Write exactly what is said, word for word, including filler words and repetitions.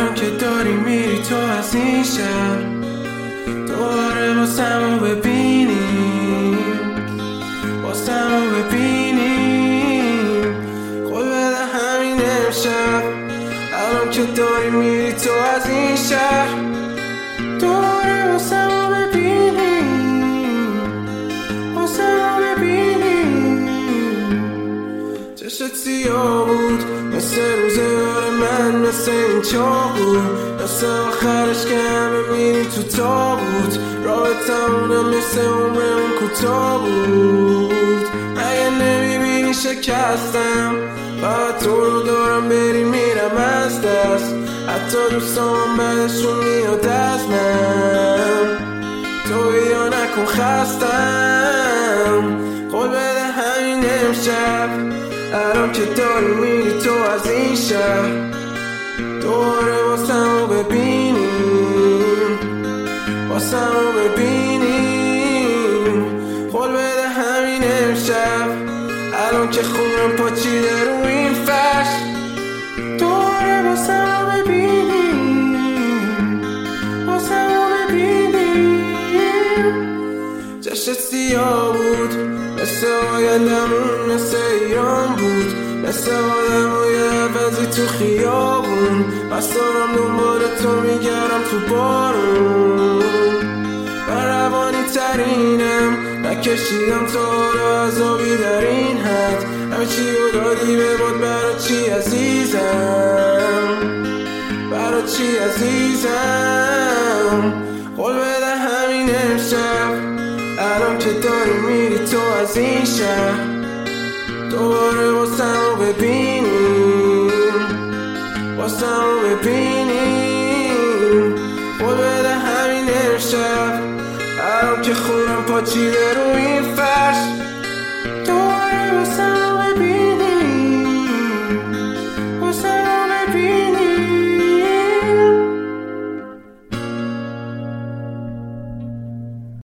الان که داری میری تو از این شهر، دوباره واسمو ببینیم، واسمو ببینیم. قول بده همین امشب، الان که داری میری تو از این شهر، دوباره واسمو ببینیم، واسمو ببینیم. چشت سیاه بود مثل روزگار من، مثل این چاقو، مثل آخرش که همه میریم تو تابوت. رابطمونم مثل عمر اون کوتاه بود. اگه نمیبینی شکستم، فقط تو رو دارم بری میرم از دست. حتی دوستام بعدشون میاد از من، تو یا نکن خستم. قول بده همین امشب، الان که داری میری تو از این شهر، دوباره واسمو ببینیم، واسمو ببینیم. قول بده همین امشب، الان که خونم پاچیده رو این فرش، دوباره واسمو ببینیم، واسمو ببینیم. چشت سیاه بود مثل آیندمون، مثل ایران بود، مثل آدم های عوضی تو خیابون. بس دارم دنبال تو میگردم تو بارون، من روانی ترینم، نکشیدم تا حالا عذابی در این حد. همه چی رو دادی به باد، برا چی عزیزم، برا چی عزیزم. قول بده همین امشب، الان که داری میری تو از این شهر، دوباره واسمو ببینیم، واسمو ببینیم. قول بده همین امشب، الان که خونم پاچیده روی